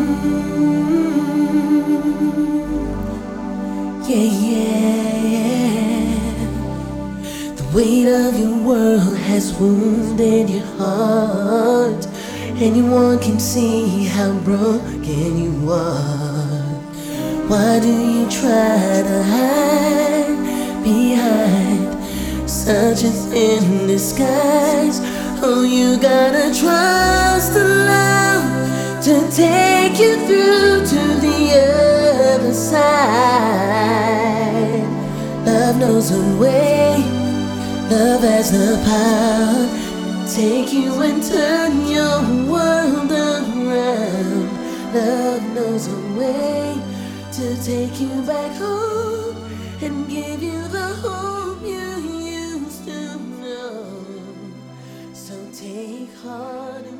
Yeah, yeah. The weight of your world has wounded your heart. Anyone can see how broken you are. Why do you try to hide behind such a thin disguise? Oh, you gotta trust the love to take you through to the other side. Love knows a way, love has the power to take you and turn your world around. Love knows a way to take you back home and give you the hope you used to know. So take heart and